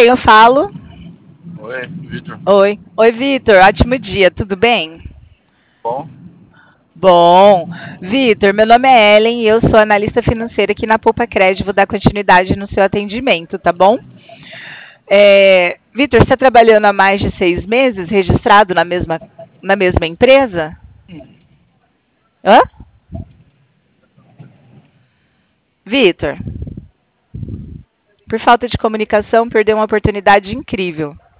quem eu falo? Oi, Vitor. Oi. Oi, Vitor. Ótimo dia, tudo bem? Bom? Bom. Vitor, meu nome é Ellen e eu sou analista financeira aqui na Poupa Crédito. Vou dar continuidade no seu atendimento, tá bom? Vitor, você está trabalhando há mais de 6 meses, registrado na mesma empresa? Hã? Vitor, por falta de comunicação, perdeu uma oportunidade incrível.